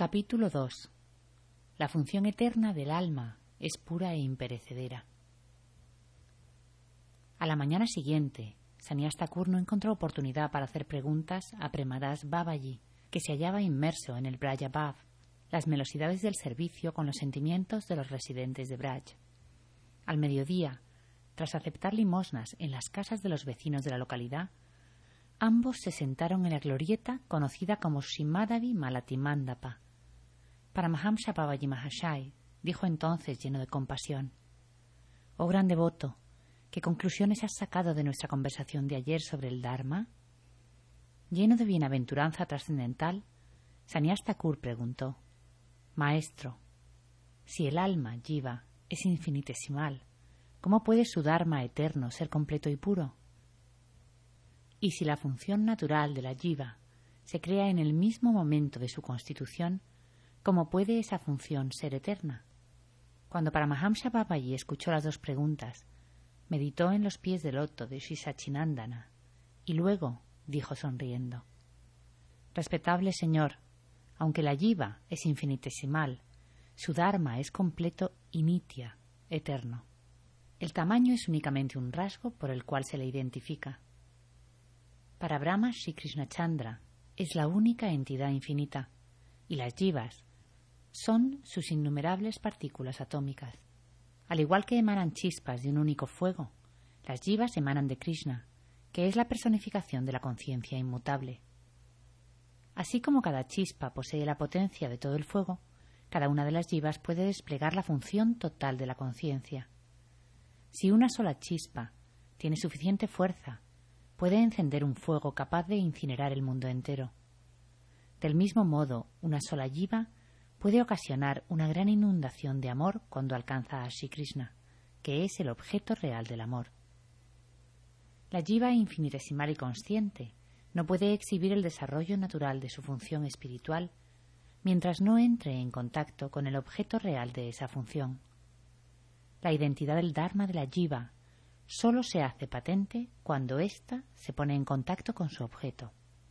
Capítulo 2. La función eterna del alma es pura e imperecedera. A la mañana siguiente, Sannyas Thakur no encontró oportunidad para hacer preguntas a Premadas Babaji, que se hallaba inmerso en el Braja Bhav, las melosidades del servicio con los sentimientos de los residentes de Braj. Al mediodía, tras aceptar limosnas en las casas de los vecinos de la localidad, ambos se sentaron en la glorieta conocida como Srimadavi Malati Mandapa. Paramahamsa Babaji Mahashaya dijo entonces lleno de compasión: «Oh gran devoto, ¿qué conclusiones has sacado de nuestra conversación de ayer sobre el Dharma?» Lleno de bienaventuranza trascendental, Sannyas Thakur preguntó: «Maestro, si el alma, Jiva, es infinitesimal, ¿cómo puede su Dharma eterno ser completo y puro? Y si la función natural de la Jiva se crea en el mismo momento de su constitución, ¿cómo puede esa función ser eterna?» Cuando Paramahamsa Babaji escuchó las dos preguntas, meditó en los pies del loto de Sri Sachinandana y luego dijo sonriendo: «Respetable señor, aunque la Jiva es infinitesimal, su Dharma es completo y nitya, eterno. El tamaño es únicamente un rasgo por el cual se le identifica. Para Brahma, Sri Krishna Chandra es la única entidad infinita, y las Jivas son sus innumerables partículas atómicas. Al igual que emanan chispas de un único fuego, las Jivas emanan de Krishna, que es la personificación de la conciencia inmutable. Así como cada chispa posee la potencia de todo el fuego, cada una de las Jivas puede desplegar la función total de la conciencia. Si una sola chispa tiene suficiente fuerza, puede encender un fuego capaz de incinerar el mundo entero. Del mismo modo, una sola Jiva puede ocasionar una gran inundación de amor cuando alcanza a Sri Krishna, que es el objeto real del amor. La Jiva infinitesimal y consciente no puede exhibir el desarrollo natural de su función espiritual mientras no entre en contacto con el objeto real de esa función. La identidad del Dharma de la Jiva solo se hace patente cuando ésta se pone en contacto con su objeto.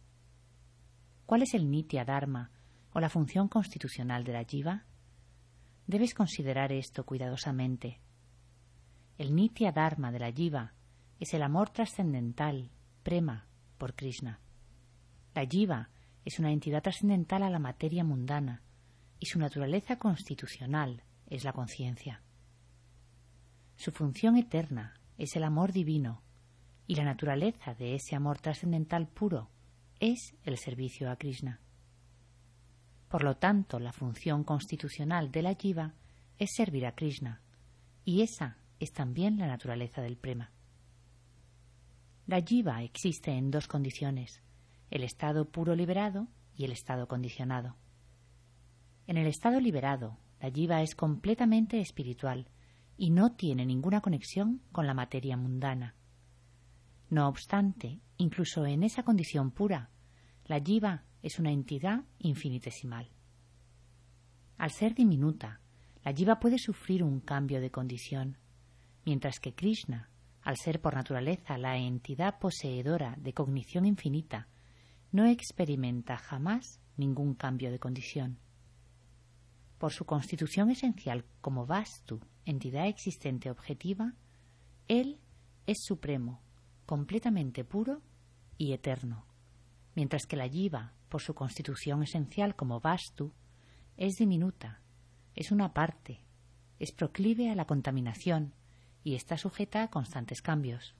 ¿Cuál es el Nitya Dharma o la función constitucional de la Jiva? Debes considerar esto cuidadosamente. El Nitya Dharma de la Jiva es el amor trascendental, prema, por Krishna. La Jiva es una entidad trascendental a la materia mundana y su naturaleza constitucional es la conciencia. Su función eterna es el amor divino y la naturaleza de ese amor trascendental puro es el servicio a Krishna. Por lo tanto, la función constitucional de la Jiva es servir a Krishna, y esa es también la naturaleza del prema. La Jiva existe en dos condiciones: el estado puro liberado y el estado condicionado. En el estado liberado, la Jiva es completamente espiritual y no tiene ninguna conexión con la materia mundana. No obstante, incluso en esa condición pura, la Jiva es una entidad infinitesimal. Al ser diminuta, la Jiva puede sufrir un cambio de condición, mientras que Krishna, al ser por naturaleza la entidad poseedora de cognición infinita, no experimenta jamás ningún cambio de condición. Por su constitución esencial como Vastu, entidad existente objetiva, él es supremo, completamente puro y eterno, mientras que la Jiva, por su constitución esencial como Vastu, es diminuta, es una parte, es proclive a la contaminación y está sujeta a constantes cambios.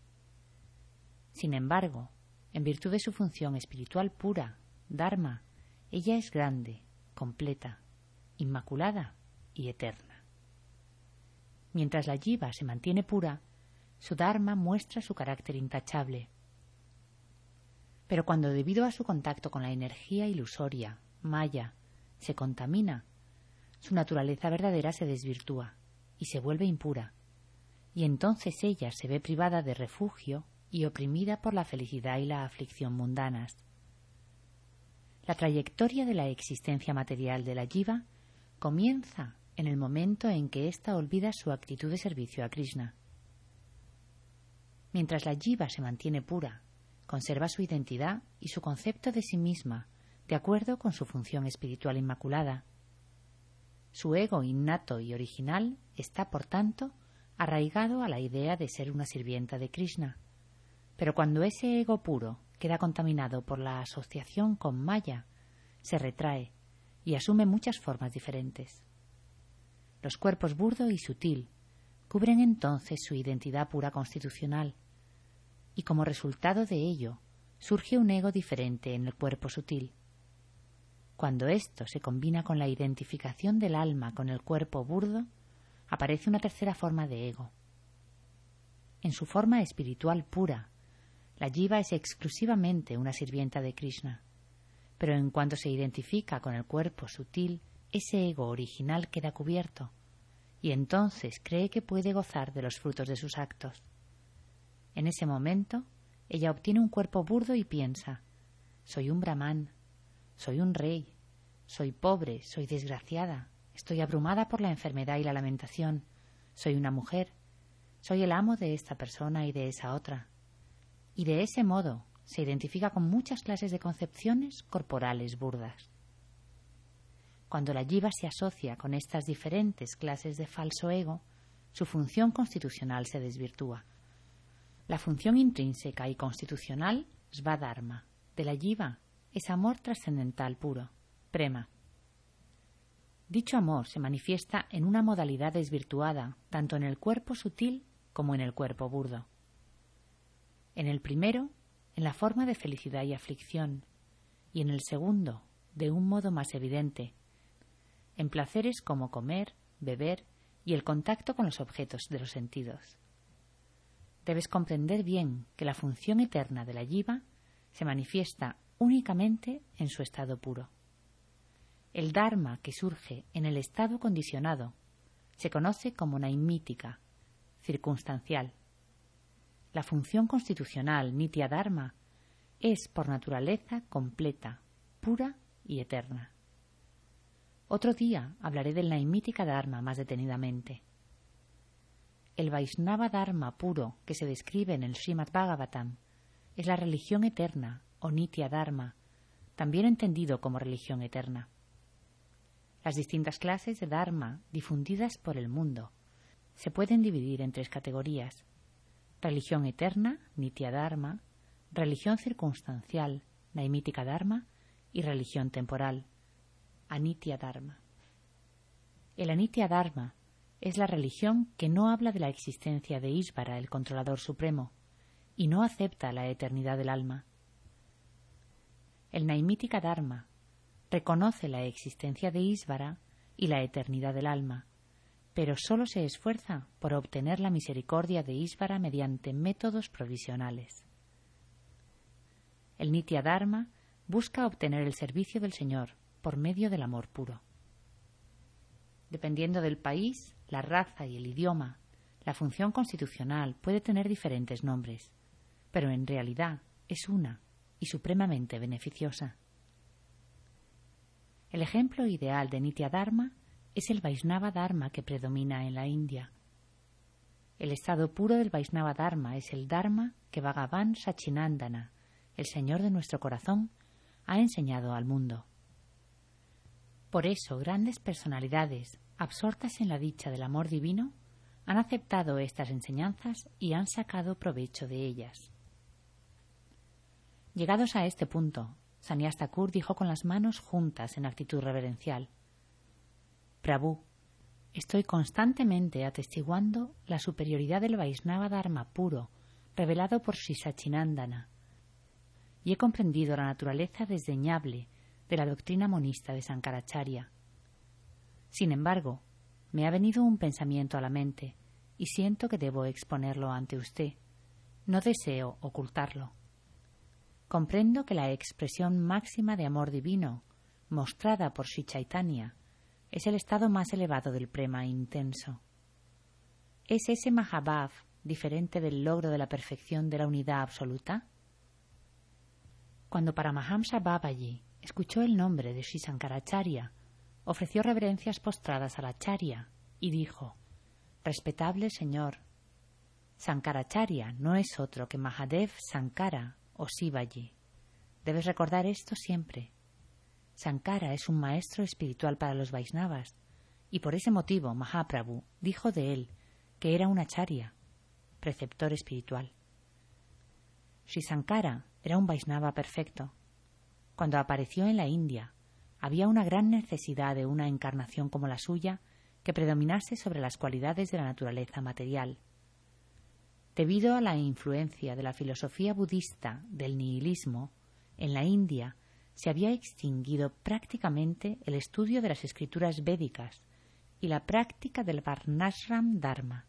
Sin embargo, en virtud de su función espiritual pura, Dharma, ella es grande, completa, inmaculada y eterna. Mientras la Jiva se mantiene pura, su Dharma muestra su carácter intachable. Pero cuando, debido a su contacto con la energía ilusoria, Maya, se contamina, su naturaleza verdadera se desvirtúa y se vuelve impura, y entonces ella se ve privada de refugio y oprimida por la felicidad y la aflicción mundanas. La trayectoria de la existencia material de la Jiva comienza en el momento en que ésta olvida su actitud de servicio a Krishna. Mientras la Jiva se mantiene pura, conserva su identidad y su concepto de sí misma de acuerdo con su función espiritual inmaculada. Su ego innato y original está, por tanto, arraigado a la idea de ser una sirvienta de Krishna. Pero cuando ese ego puro queda contaminado por la asociación con Maya, se retrae y asume muchas formas diferentes. Los cuerpos burdo y sutil cubren entonces su identidad pura constitucional, y como resultado de ello surge un ego diferente en el cuerpo sutil. Cuando esto se combina con la identificación del alma con el cuerpo burdo, aparece una tercera forma de ego. En su forma espiritual pura, la jiva es exclusivamente una sirvienta de Krishna, pero en cuanto se identifica con el cuerpo sutil, ese ego original queda cubierto, y entonces cree que puede gozar de los frutos de sus actos. En ese momento, ella obtiene un cuerpo burdo y piensa: soy un brahmán, soy un rey, soy pobre, soy desgraciada, estoy abrumada por la enfermedad y la lamentación, soy una mujer, soy el amo de esta persona y de esa otra. Y de ese modo se identifica con muchas clases de concepciones corporales burdas. Cuando la jiva se asocia con estas diferentes clases de falso ego, su función constitucional se desvirtúa. La función intrínseca y constitucional, svadharma, de la jiva es amor trascendental puro, prema. Dicho amor se manifiesta en una modalidad desvirtuada tanto en el cuerpo sutil como en el cuerpo burdo. En el primero, en la forma de felicidad y aflicción, y en el segundo, de un modo más evidente, en placeres como comer, beber y el contacto con los objetos de los sentidos. Debes comprender bien que la función eterna de la jiva se manifiesta únicamente en su estado puro. El dharma que surge en el estado condicionado se conoce como naimítica, circunstancial. La función constitucional, nitya dharma, es por naturaleza completa, pura y eterna. Otro día hablaré del naimítica dharma más detenidamente. El Vaishnava dharma puro que se describe en el Srimad Bhagavatam es la religión eterna o nitya dharma, también entendido como religión eterna. Las distintas clases de dharma difundidas por el mundo se pueden dividir en tres categorías: religión eterna, nitya dharma, religión circunstancial, naimítica dharma, y religión temporal, anitya dharma. El anitya dharma es la religión que no habla de la existencia de Ísvara, el controlador supremo, y no acepta la eternidad del alma. El naimítica dharma reconoce la existencia de Ísvara y la eternidad del alma, pero sólo se esfuerza por obtener la misericordia de Ísvara mediante métodos provisionales. El nitya dharma busca obtener el servicio del Señor por medio del amor puro. Dependiendo del país, la raza y el idioma, la función constitucional puede tener diferentes nombres, pero en realidad es una y supremamente beneficiosa. El ejemplo ideal de nitya dharma es el Vaishnava dharma que predomina en la India. El estado puro del Vaishnava dharma es el dharma que Bhagavan Sachinandana, el Señor de nuestro corazón, ha enseñado al mundo. Por eso, grandes personalidades, absortas en la dicha del amor divino, han aceptado estas enseñanzas y han sacado provecho de ellas. Llegados a este punto, Sannyas Thakur dijo con las manos juntas en actitud reverencial: Prabhu, estoy constantemente atestiguando la superioridad del Vaishnava dharma puro revelado por Sri Sachinandana, y he comprendido la naturaleza desdeñable de la doctrina monista de Sankaracharya. Sin embargo, me ha venido un pensamiento a la mente y siento que debo exponerlo ante usted. No deseo ocultarlo. Comprendo que la expresión máxima de amor divino, mostrada por Sri Chaitanya, es el estado más elevado del prema intenso. ¿Es ese Mahabhav diferente del logro de la perfección de la unidad absoluta? Cuando Paramahamsa Babaji escuchó el nombre de Sri Sankaracharya, ofreció reverencias postradas al Acharya y dijo: Respetable señor, Sankaracharya no es otro que Mahadev Sankara o Shivaji. Debes recordar esto siempre. Sankara es un maestro espiritual para los Vaisnavas, y por ese motivo Mahaprabhu dijo de él que era un acharya, preceptor espiritual. Sri Sankara era un Vaisnava perfecto. Cuando apareció en la India, había una gran necesidad de una encarnación como la suya que predominase sobre las cualidades de la naturaleza material. Debido a la influencia de la filosofía budista del nihilismo, en la India se había extinguido prácticamente el estudio de las escrituras védicas y la práctica del Varnashram Dharma.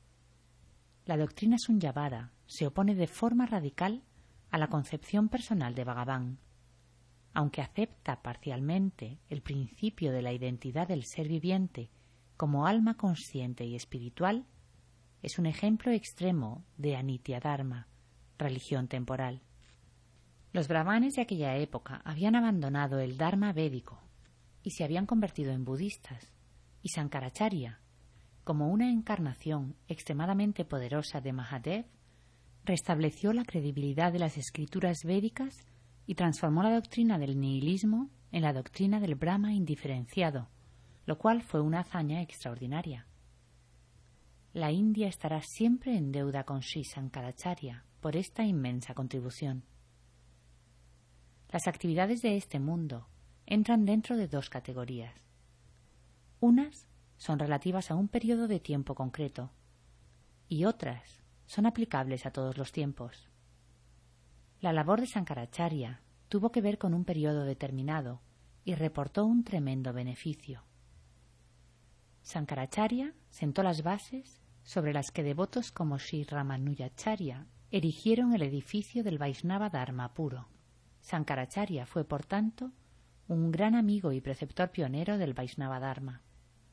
La doctrina Sunyavada se opone de forma radical a la concepción personal de Bhagavan. Aunque acepta parcialmente el principio de la identidad del ser viviente como alma consciente y espiritual, es un ejemplo extremo de Anitya Dharma, religión temporal. Los brahmanes de aquella época habían abandonado el Dharma védico y se habían convertido en budistas, y Sankaracharya, como una encarnación extremadamente poderosa de Mahadev, restableció la credibilidad de las escrituras védicas y transformó la doctrina del nihilismo en la doctrina del Brahma indiferenciado, lo cual fue una hazaña extraordinaria. La India estará siempre en deuda con Sri Sankaracharya por esta inmensa contribución. Las actividades de este mundo entran dentro de dos categorías. Unas son relativas a un periodo de tiempo concreto y otras son aplicables a todos los tiempos. La labor de Sankaracharya tuvo que ver con un periodo determinado y reportó un tremendo beneficio. Sankaracharya sentó las bases sobre las que devotos como Sri Ramanujacharya erigieron el edificio del Vaisnava Dharma puro. Sankaracharya fue, por tanto, un gran amigo y preceptor pionero del Vaisnava Dharma.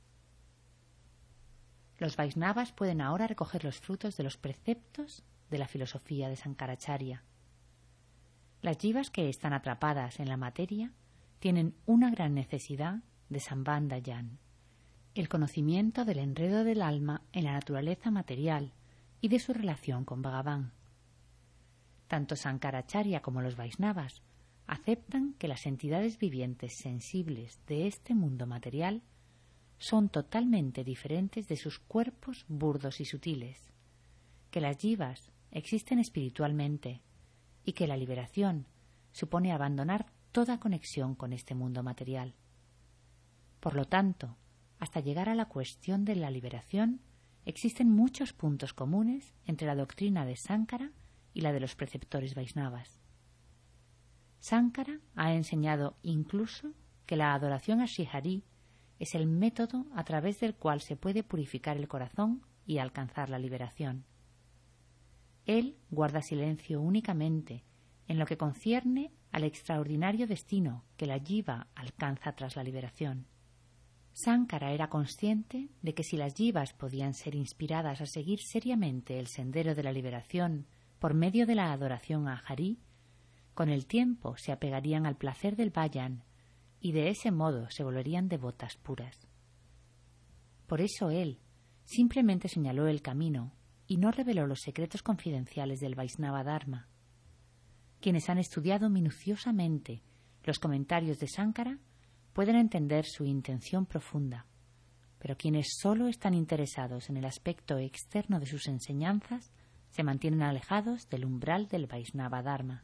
Los Vaisnavas pueden ahora recoger los frutos de los preceptos de la filosofía de Sankaracharya. Las jivas que están atrapadas en la materia tienen una gran necesidad de Sambandha Gyan, el conocimiento del enredo del alma en la naturaleza material y de su relación con Bhagavan. Tanto Sankaracharya como los Vaisnavas aceptan que las entidades vivientes sensibles de este mundo material son totalmente diferentes de sus cuerpos burdos y sutiles, que las jivas existen espiritualmente y que la liberación supone abandonar toda conexión con este mundo material. Por lo tanto, hasta llegar a la cuestión de la liberación, existen muchos puntos comunes entre la doctrina de Sankara y la de los preceptores Vaisnavas. Sankara ha enseñado incluso que la adoración a Sri Hari es el método a través del cual se puede purificar el corazón y alcanzar la liberación. Él guarda silencio únicamente en lo que concierne al extraordinario destino que la jiva alcanza tras la liberación. Sankara era consciente de que si las jivas podían ser inspiradas a seguir seriamente el sendero de la liberación por medio de la adoración a Hari, con el tiempo se apegarían al placer del bhajan y de ese modo se volverían devotas puras. Por eso él simplemente señaló el camino y no reveló los secretos confidenciales del Vaisnava Dharma. Quienes han estudiado minuciosamente los comentarios de Sankara pueden entender su intención profunda, pero quienes solo están interesados en el aspecto externo de sus enseñanzas se mantienen alejados del umbral del Vaisnava Dharma.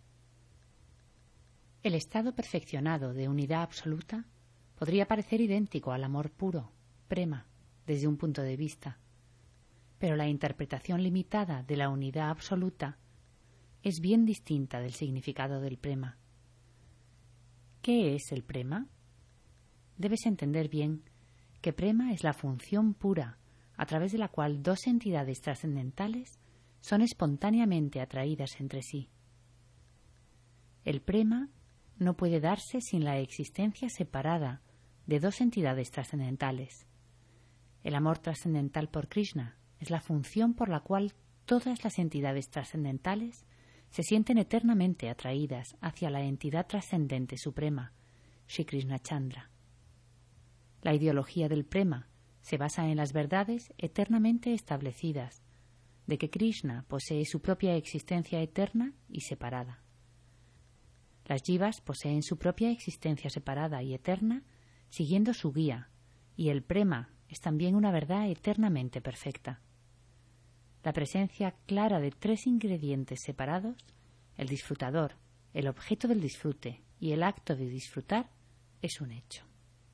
El estado perfeccionado de unidad absoluta podría parecer idéntico al amor puro, prema, desde un punto de vista, pero la interpretación limitada de la unidad absoluta es bien distinta del significado del prema. ¿Qué es el prema? Debes entender bien que prema es la función pura a través de la cual dos entidades trascendentales son espontáneamente atraídas entre sí. El prema no puede darse sin la existencia separada de dos entidades trascendentales. El amor trascendental por Krishna es la función por la cual todas las entidades trascendentales se sienten eternamente atraídas hacia la entidad trascendente suprema, Shri Krishna Chandra. La ideología del prema se basa en las verdades eternamente establecidas de que Krishna posee su propia existencia eterna y separada. Las jivas poseen su propia existencia separada y eterna, siguiendo su guía, y el prema es también una verdad eternamente perfecta. La presencia clara de tres ingredientes separados, el disfrutador, el objeto del disfrute y el acto de disfrutar, es un hecho.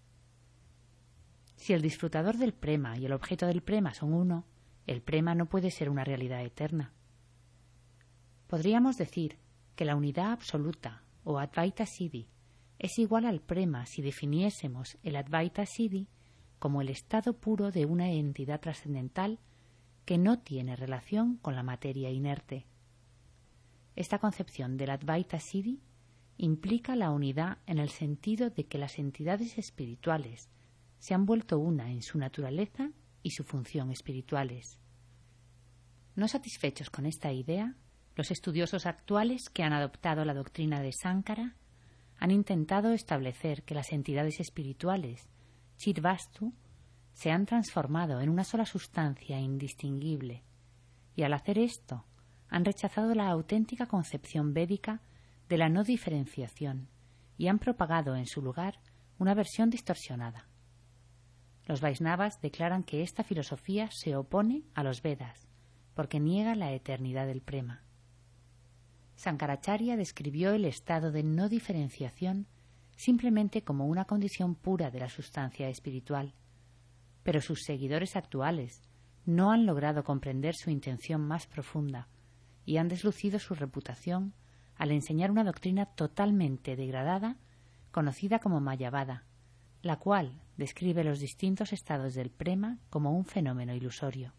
Si el disfrutador del prema y el objeto del prema son uno, el prema no puede ser una realidad eterna. Podríamos decir que la unidad absoluta, o Advaita Siddhi, es igual al prema si definiésemos el Advaita Siddhi como el estado puro de una entidad trascendental que no tiene relación con la materia inerte. Esta concepción del Advaita Siddhi implica la unidad en el sentido de que las entidades espirituales se han vuelto una en su naturaleza y su función espirituales. No satisfechos con esta idea, los estudiosos actuales que han adoptado la doctrina de Sankara han intentado establecer que las entidades espirituales, Chidvastu, se han transformado en una sola sustancia indistinguible, y al hacer esto han rechazado la auténtica concepción védica de la no diferenciación y han propagado en su lugar una versión distorsionada. Los Vaisnavas declaran que esta filosofía se opone a los Vedas porque niega la eternidad del prema. Sankaracharya describió el estado de no diferenciación simplemente como una condición pura de la sustancia espiritual, pero sus seguidores actuales no han logrado comprender su intención más profunda y han deslucido su reputación al enseñar una doctrina totalmente degradada conocida como Mayavada, la cual describe los distintos estados del prema como un fenómeno ilusorio.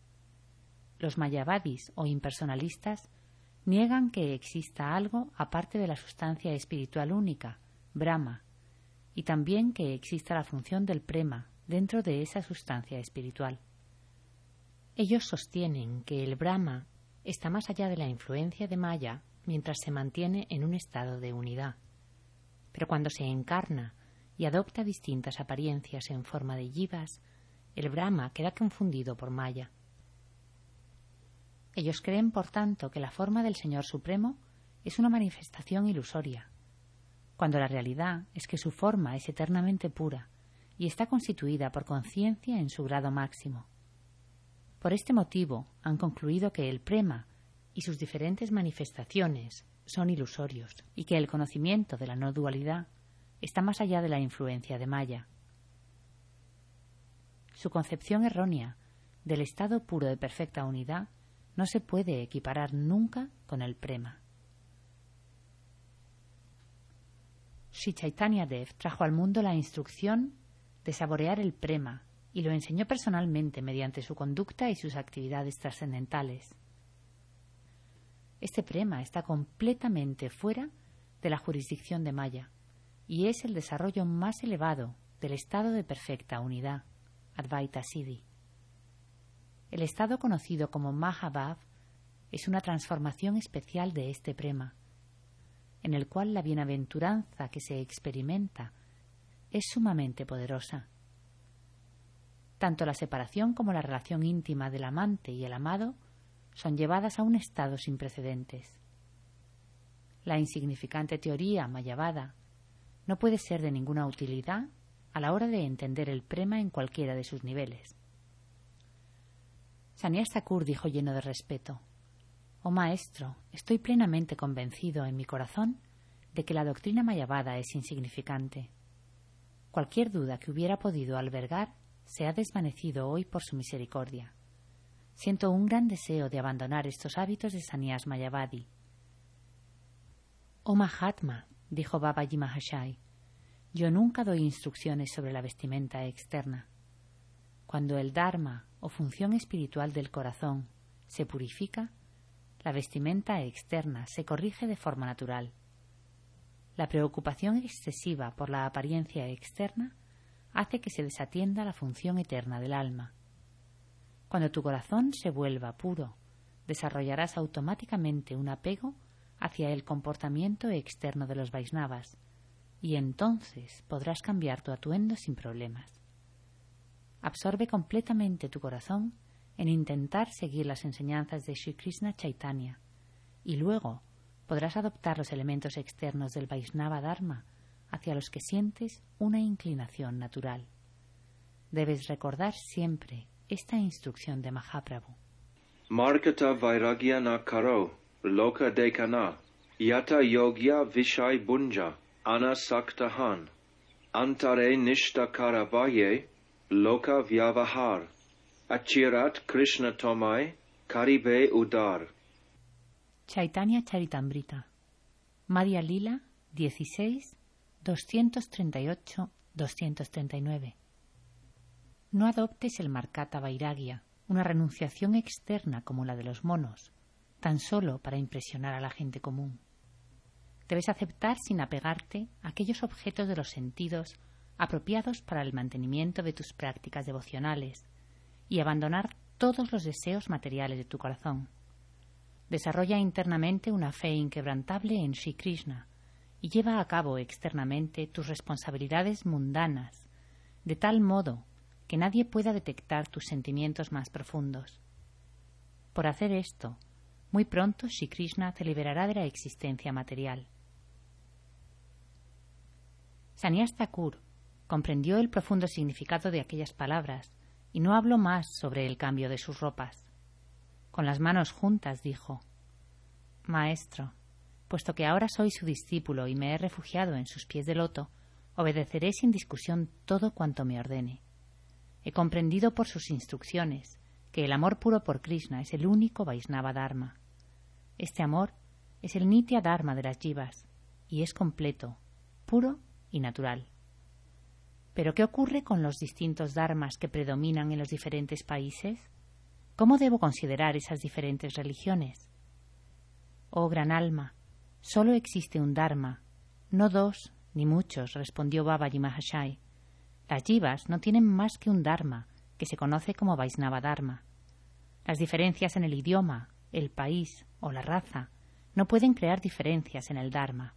Los Mayavadis o impersonalistas niegan que exista algo aparte de la sustancia espiritual única, Brahma, y también que exista la función del prema dentro de esa sustancia espiritual. Ellos sostienen que el Brahma está más allá de la influencia de Maya mientras se mantiene en un estado de unidad, pero cuando se encarna y adopta distintas apariencias en forma de jivas, el Brahma queda confundido por Maya. Ellos creen, por tanto, que la forma del Señor Supremo es una manifestación ilusoria, cuando la realidad es que su forma es eternamente pura y está constituida por conciencia en su grado máximo. Por este motivo han concluido que el prema y sus diferentes manifestaciones son ilusorios y que el conocimiento de la no dualidad está más allá de la influencia de Maya. Su concepción errónea del estado puro de perfecta unidad no se puede equiparar nunca con el prema. Sri Chaitanya Dev trajo al mundo la instrucción de saborear el prema y lo enseñó personalmente mediante su conducta y sus actividades trascendentales. Este prema está completamente fuera de la jurisdicción de Maya y es el desarrollo más elevado del estado de perfecta unidad, Advaita Siddhi. El estado conocido como Mahabhav es una transformación especial de este prema, en el cual la bienaventuranza que se experimenta es sumamente poderosa. Tanto la separación como la relación íntima del amante y el amado son llevadas a un estado sin precedentes. La insignificante teoría mayavada no puede ser de ninguna utilidad a la hora de entender el prema en cualquiera de sus niveles. Sannyas Thakur dijo lleno de respeto: «Oh maestro, estoy plenamente convencido en mi corazón de que la doctrina mayavada es insignificante. Cualquier duda que hubiera podido albergar se ha desvanecido hoy por su misericordia. Siento un gran deseo de abandonar estos hábitos de Sannyas Mayavadi». «Oh Mahatma», dijo Babaji Mahashai, «yo nunca doy instrucciones sobre la vestimenta externa. Cuando el Dharma o función espiritual del corazón se purifica, la vestimenta externa se corrige de forma natural. La preocupación excesiva por la apariencia externa hace que se desatienda la función eterna del alma. Cuando tu corazón se vuelva puro, desarrollarás automáticamente un apego hacia el comportamiento externo de los Vaisnavas, y entonces podrás cambiar tu atuendo sin problemas. Absorbe completamente tu corazón en intentar seguir las enseñanzas de Sri Krishna Chaitanya, y luego, podrás adoptar los elementos externos del Vaishnava Dharma hacia los que sientes una inclinación natural. Debes recordar siempre esta instrucción de Mahaprabhu. Markata vairagya na karo, loka dekana, yata yogya vishay bunja, anasaktahan, antare nishta karavaye, loka vyavahar, achirat krishna tomai, karibe udar. Chaitanya Charitamrita, Madhya Lila 16, 238-239. No adoptes el Markata Vairagya, una renunciación externa como la de los monos, tan solo para impresionar a la gente común. Debes aceptar sin apegarte aquellos objetos de los sentidos apropiados para el mantenimiento de tus prácticas devocionales y abandonar todos los deseos materiales de tu corazón. Desarrolla internamente una fe inquebrantable en Sri Krishna y lleva a cabo externamente tus responsabilidades mundanas, de tal modo que nadie pueda detectar tus sentimientos más profundos. Por hacer esto, muy pronto Sri Krishna te liberará de la existencia material. Sannyas Thakur comprendió el profundo significado de aquellas palabras y no habló más sobre el cambio de sus ropas. Con las manos juntas dijo: Maestro, puesto que ahora soy su discípulo y me he refugiado en sus pies de loto, obedeceré sin discusión todo cuanto me ordene. He comprendido por sus instrucciones que el amor puro por Krishna es el único Vaishnava Dharma. Este amor es el Nitya Dharma de las jivas y es completo, puro y natural. ¿Pero qué ocurre con los distintos dharmas que predominan en los diferentes países? ¿Cómo debo considerar esas diferentes religiones? Oh gran alma, solo existe un dharma, no dos ni muchos, respondió Babaji Mahashai. Las jivas no tienen más que un dharma, que se conoce como Vaishnava Dharma. Las diferencias en el idioma, el país o la raza no pueden crear diferencias en el dharma.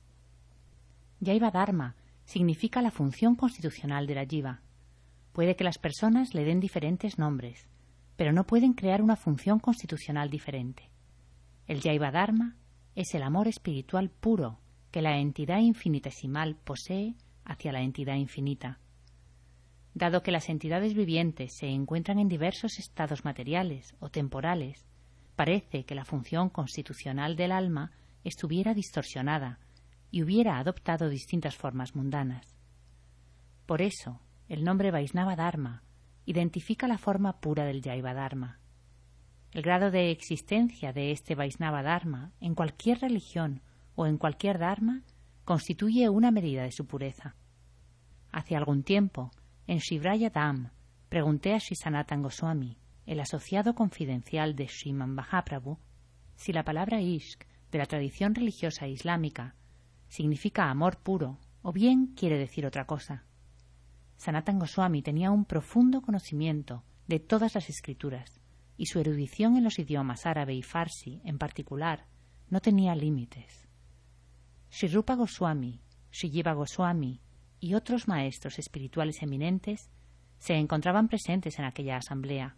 Jaiva Dharma significa la función constitucional de la jiva. Puede que las personas le den diferentes nombres, pero no pueden crear una función constitucional diferente. El Jaiva Dharma es el amor espiritual puro que la entidad infinitesimal posee hacia la entidad infinita. Dado que las entidades vivientes se encuentran en diversos estados materiales o temporales, parece que la función constitucional del alma estuviera distorsionada y hubiera adoptado distintas formas mundanas. Por eso, el nombre Vaishnava Dharma identifica la forma pura del Jaiva Dharma. El grado de existencia de este Vaishnava Dharma en cualquier religión o en cualquier Dharma constituye una medida de su pureza. Hace algún tiempo, en Shivraya Dham, pregunté a Sri Sanatan Goswami, el asociado confidencial de Sriman Mahaprabhu, si la palabra Ishq de la tradición religiosa islámica significa amor puro o bien quiere decir otra cosa. Sanatan Goswami tenía un profundo conocimiento de todas las escrituras y su erudición en los idiomas árabe y farsi, en particular, no tenía límites. Sri Rupa Goswami, Sri Jiva Goswami y otros maestros espirituales eminentes se encontraban presentes en aquella asamblea.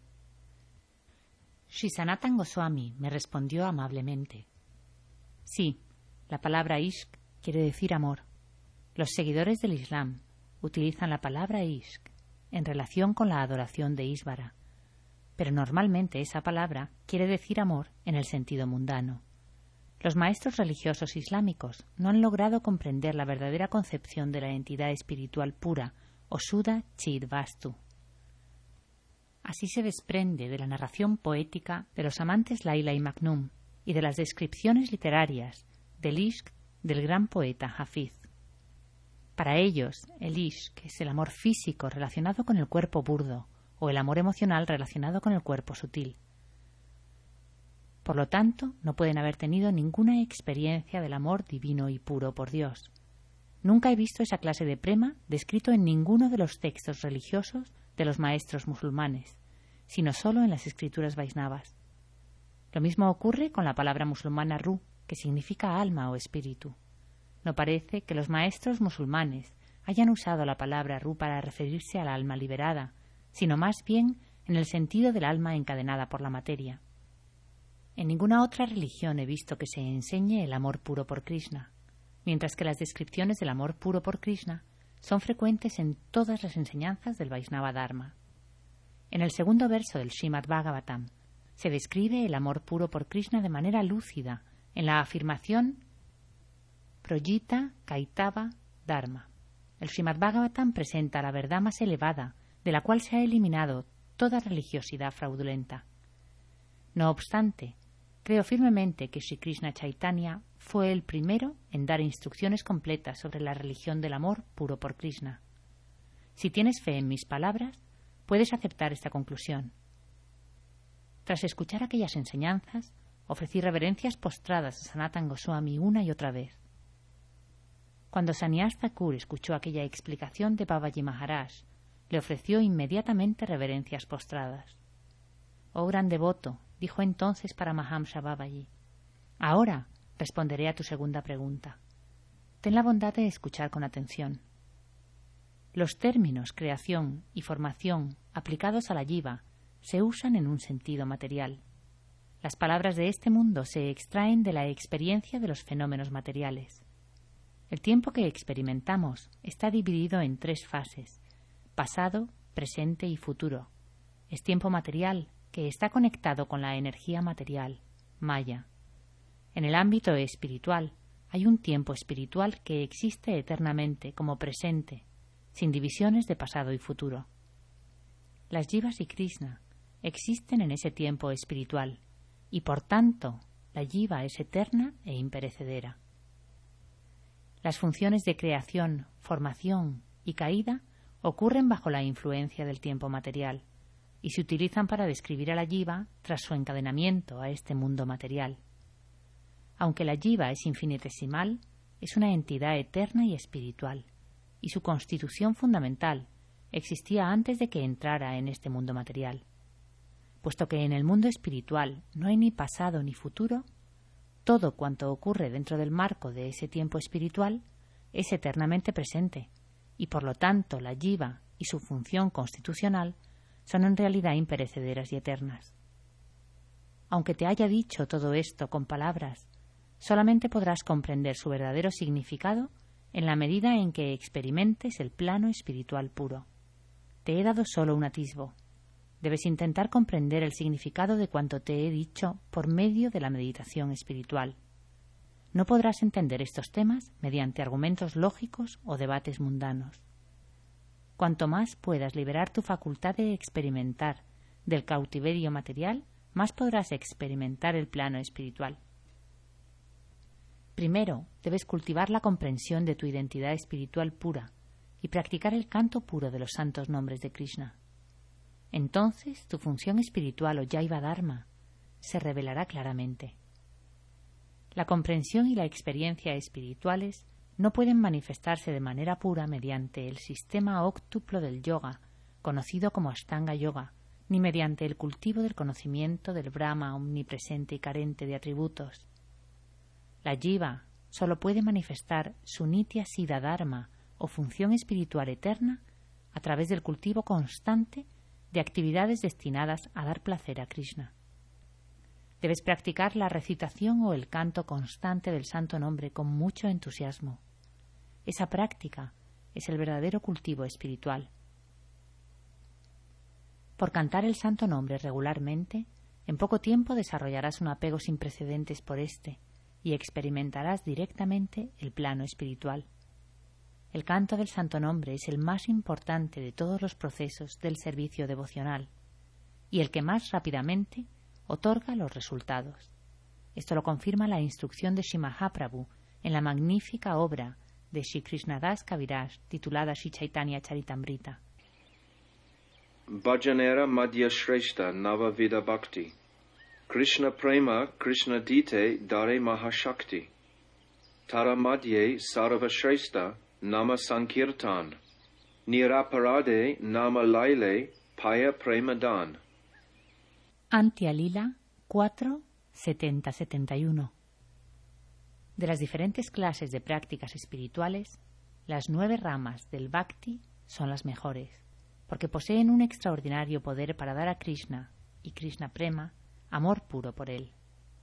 Sri Sanatan Goswami me respondió amablemente: sí, la palabra Ishq quiere decir amor. Los seguidores del Islam utilizan la palabra Ishq en relación con la adoración de Ísvara, pero normalmente esa palabra quiere decir amor en el sentido mundano. Los maestros religiosos islámicos no han logrado comprender la verdadera concepción de la entidad espiritual pura o Shuddha Chid Vastu. Así se desprende de la narración poética de los amantes Laila y Majnun y de las descripciones literarias del Ishq del gran poeta Hafiz. Para ellos, el Ishq es el amor físico relacionado con el cuerpo burdo o el amor emocional relacionado con el cuerpo sutil. Por lo tanto, no pueden haber tenido ninguna experiencia del amor divino y puro por Dios. Nunca he visto esa clase de prema descrito en ninguno de los textos religiosos de los maestros musulmanes, sino solo en las escrituras vaisnavas. Lo mismo ocurre con la palabra musulmana Ruh, que significa alma o espíritu. No parece que los maestros musulmanes hayan usado la palabra Ruh para referirse al alma liberada, sino más bien en el sentido del alma encadenada por la materia. En ninguna otra religión he visto que se enseñe el amor puro por Krishna, mientras que las descripciones del amor puro por Krishna son frecuentes en todas las enseñanzas del Vaishnava Dharma. En el segundo verso del Srimad Bhagavatam se describe el amor puro por Krishna de manera lúcida en la afirmación Projita Kaitava Dharma. El Srimad Bhagavatam presenta la verdad más elevada, de la cual se ha eliminado toda religiosidad fraudulenta. No obstante, creo firmemente que Sri Krishna Chaitanya fue el primero en dar instrucciones completas sobre la religión del amor puro por Krishna. Si tienes fe en mis palabras, puedes aceptar esta conclusión. Tras escuchar aquellas enseñanzas, ofrecí reverencias postradas a Sanatana Goswami una y otra vez. Cuando Sannyas Thakur escuchó aquella explicación de Babaji Maharaj, le ofreció inmediatamente reverencias postradas. «Oh gran devoto», dijo entonces para Mahamsa Babaji, «ahora responderé a tu segunda pregunta. Ten la bondad de escuchar con atención. Los términos creación y formación aplicados a la jiva se usan en un sentido material. Las palabras de este mundo se extraen de la experiencia de los fenómenos materiales. El tiempo que experimentamos está dividido en 3 fases: pasado, presente y futuro. Es tiempo material que está conectado con la energía material, Maya. En el ámbito espiritual hay un tiempo espiritual que existe eternamente como presente, sin divisiones de pasado y futuro. Las jivas y Krishna existen en ese tiempo espiritual y por tanto la jiva es eterna e imperecedera. Las funciones de creación, formación y caída ocurren bajo la influencia del tiempo material y se utilizan para describir a la jiva tras su encadenamiento a este mundo material. Aunque la jiva es infinitesimal, es una entidad eterna y espiritual, y su constitución fundamental existía antes de que entrara en este mundo material. Puesto que en el mundo espiritual no hay ni pasado ni futuro, todo cuanto ocurre dentro del marco de ese tiempo espiritual es eternamente presente, y por lo tanto la jiva y su función constitucional son en realidad imperecederas y eternas. Aunque te haya dicho todo esto con palabras, solamente podrás comprender su verdadero significado en la medida en que experimentes el plano espiritual puro. Te he dado solo un atisbo. Debes intentar comprender el significado de cuanto te he dicho por medio de la meditación espiritual. No podrás entender estos temas mediante argumentos lógicos o debates mundanos. Cuanto más puedas liberar tu facultad de experimentar del cautiverio material, más podrás experimentar el plano espiritual. Primero, debes cultivar la comprensión de tu identidad espiritual pura y practicar el canto puro de los santos nombres de Krishna. Entonces, tu función espiritual o Jaiva Dharma se revelará claramente. La comprensión y la experiencia espirituales no pueden manifestarse de manera pura mediante el sistema óctuplo del yoga, conocido como Ashtanga Yoga, ni mediante el cultivo del conocimiento del Brahma omnipresente y carente de atributos. La jiva solo puede manifestar su nitya siddha dharma o función espiritual eterna a través del cultivo constante de actividades destinadas a dar placer a Krishna. Debes practicar la recitación o el canto constante del santo nombre con mucho entusiasmo. Esa práctica es el verdadero cultivo espiritual. Por cantar el santo nombre regularmente, en poco tiempo desarrollarás un apego sin precedentes por éste y experimentarás directamente el plano espiritual. El canto del santo nombre es el más importante de todos los procesos del servicio devocional y el que más rápidamente otorga los resultados. Esto lo confirma la instrucción de Sri Mahaprabhu en la magnífica obra de Sri Krishnadas Kaviraj titulada Sri Chaitanya Charitamrita. Bhajanera Madhya Shrestha Nava Vida Bhakti Krishna Prema Krishna Dite Dare Mahashakti Tara Madhye Sarva Shrestha Nama Sankirtan Niraparade Nama Laile Paya Premadan. Antya Lila 4.70-71. De las diferentes clases de prácticas espirituales, las 9 ramas del Bhakti son las mejores, porque poseen un extraordinario poder para dar a Krishna y Krishna Prema amor puro por él.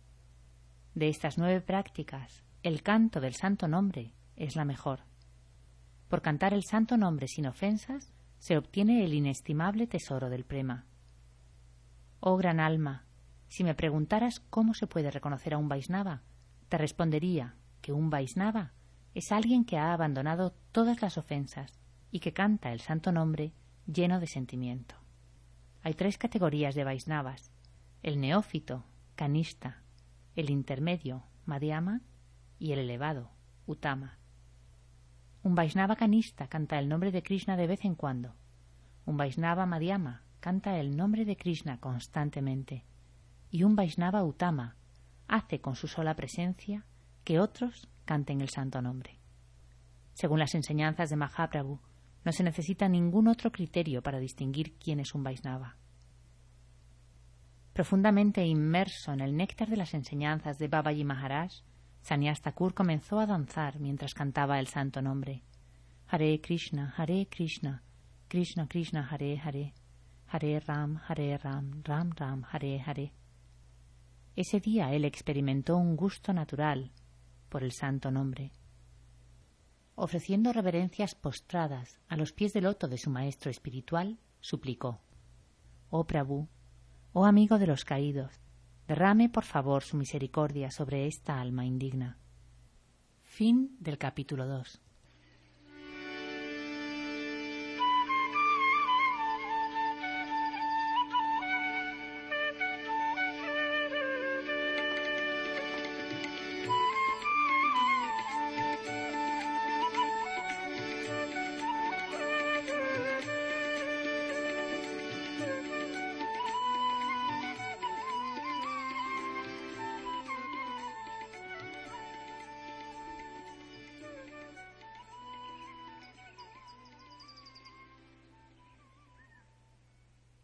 De estas 9 prácticas, el canto del santo nombre es la mejor. Por cantar el santo nombre sin ofensas, se obtiene el inestimable tesoro del prema. Oh gran alma, si me preguntaras cómo se puede reconocer a un Vaisnava, te respondería que un Vaisnava es alguien que ha abandonado todas las ofensas y que canta el santo nombre lleno de sentimiento. Hay 3 categorías de Vaisnavas: el neófito, Kanishta, el intermedio, Madhyama, y el elevado, Uttama. Un Vaisnava Kanishta canta el nombre de Krishna de vez en cuando. Un Vaisnava Madhyama canta el nombre de Krishna constantemente. Y un Vaisnava Uttama hace con su sola presencia que otros canten el santo nombre. Según las enseñanzas de Mahaprabhu, no se necesita ningún otro criterio para distinguir quién es un Vaisnava. Profundamente inmerso en el néctar de las enseñanzas de Babaji Maharaj, Sannyas Thakur comenzó a danzar mientras cantaba el santo nombre. Hare Krishna, Krishna Krishna, Hare Hare, Hare Ram, Ram Ram, Hare Hare. Ese día él experimentó un gusto natural por el santo nombre. Ofreciendo reverencias postradas a los pies del loto de su maestro espiritual, suplicó: Oh Prabhu, oh amigo de los caídos, derrame por favor su misericordia sobre esta alma indigna. Fin del capítulo 2.